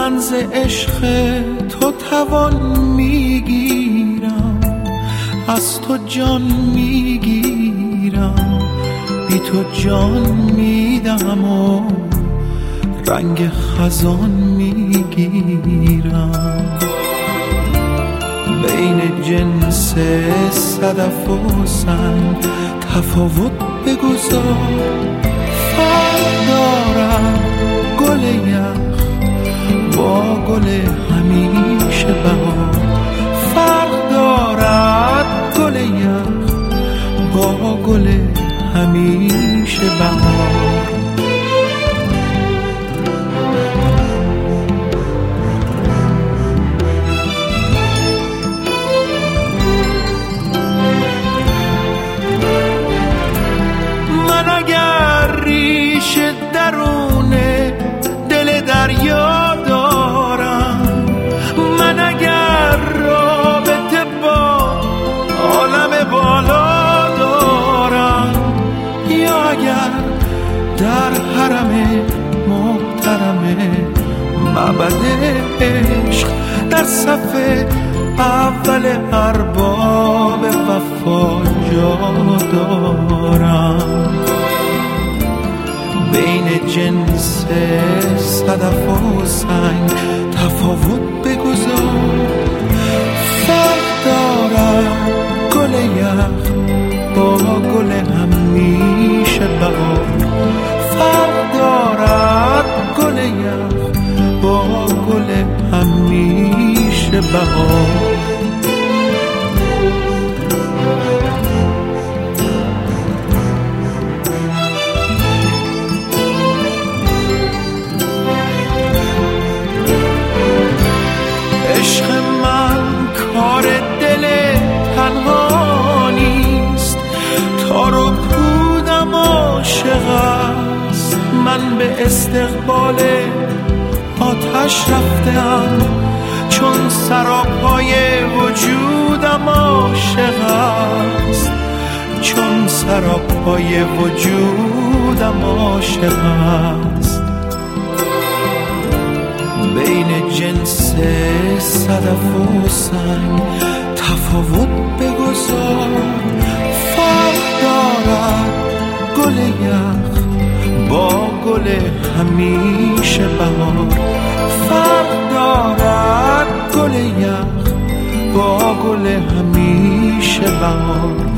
من ز عشق تو توان میگیرم، از تو جان میگیرم، بی تو جان میدم و رنگ خزان میگیرم. بین جنس صدف و سنگ تفاوت بگذار، فرق دارد گل یخ با گل همیشه بهار، فرق دارد گل یخ با گل همیشه بهار. من اگر ریش درون دل دریا دارم، من اگر رابطه با عالم بالا دارم، یا اگر در حرم محترم معبد عشق در صف اول ارباب وفا جا دارم. بین جنس صدف و سنگ تفاوت بگذار، فرق دارد گل یخ با گل همیشه بهار، فرق دارد گل یخ با گل همیشه بهار. عشق من کار دل تنها نیست، تار و پودم عاشق است، من به استقبال آتش رفتم، چون سراپای وجودم عاشق است، چون سراپای وجودم عاشق است. بین جنس صدف و سنگ تفاوت بگذار، فرق دارد گل یخ با گل همیشه بهار، فرق دارد گل یخ با گل همیشه بهار.